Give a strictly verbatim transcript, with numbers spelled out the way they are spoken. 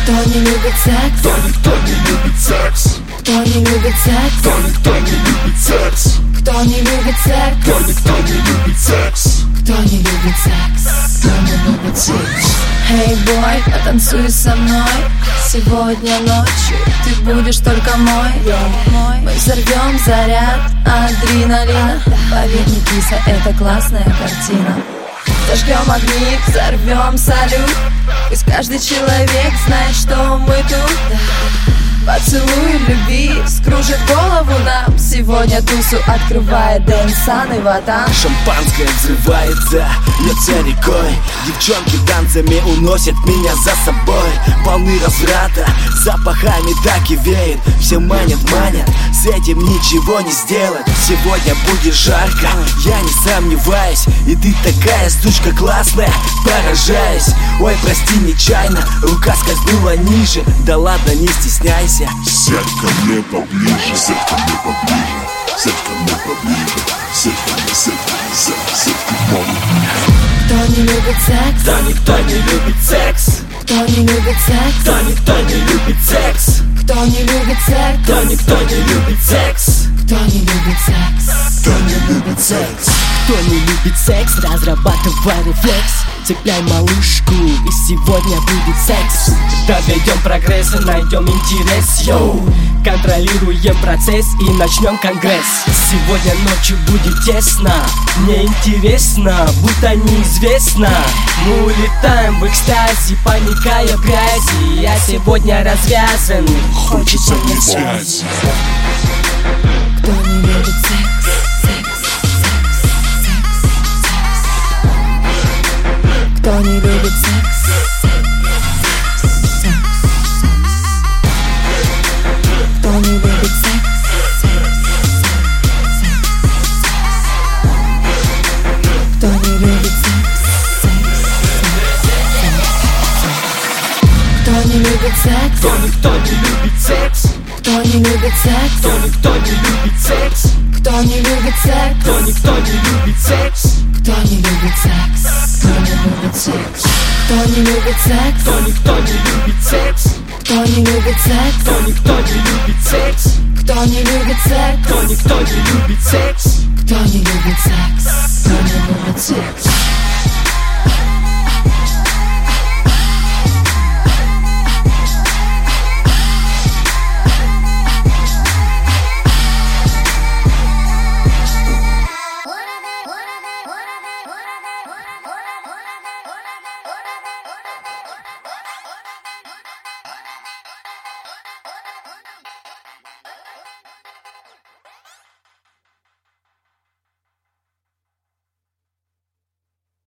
Кто не любит секс? Кто никто не любит секс? Кто не любит секс? Кто никто не любит секс? Кто не любит секс? Кто никто не любит секс? Кто не любит секс? Кто не любит секс? Эй, бой, потанцуй со мной. Сегодня ночью ты будешь только мой. Мы взорвем заряд адреналина. Поверь, не киса, это классная картина. Зажгем огни, взорвем салют. Пусть каждый человек знает, что мы тут. Поцелуй любви скружит голову нам. Сегодня тусу открывает Дэнсан и Ватан. Шампанское взрывается, льется рекой. Девчонки танцами уносят меня за собой. Полны разврата, запахами так и веет. Все манят, манят, с этим ничего не сделать. Сегодня будет жарко, я не сомневаюсь. И ты такая сучка классная, поражаюсь. Ой, прости, нечаянно, рука скользнула ниже. Да ладно, не стесняйся. Сядь ко мне поближе, сядь ко мне поближе, сядь ко мне поближе, сядь ко мне, сядь ко мне, сядь, сядь ко мне. Кто не любит секс? Кто никто не любит секс? Кто не любит секс? Кто никто не любит секс? Кто не любит секс? Кто никто не любит секс? Кто не любит секс? Кто не любит секс? Кто не любит секс, разрабатывай рефлекс. Цепляй малышку, и сегодня будет секс. Доведем прогресс, найдем интерес, йоу. Контролируем процесс и начнем конгресс. Сегодня ночью будет тесно, мне интересно, будто неизвестно. Мы улетаем в экстазе, проникая в грязи. Я сегодня развязан, Хочется мне связи. Кто не любит секс? Секс, секс, секс, секс. Кто не любит секс? Секс, секс, секс. Кто не любит секс? Кто не любит секс? Кто не любит секс? Кто никто не любит секс? Кто не любит секс? Кто никто не любит секс? Кто не любит секс? Кто никто не любит секс? Кто не любит секс? Кто не любит секс? Кто не любит секс? Кто никто не любит секс? Кто не любит секс? Кто никто не любит секс? Кто не любит секс? Кто никто не любит секс? Кто не любит секс? Кто не любит секс?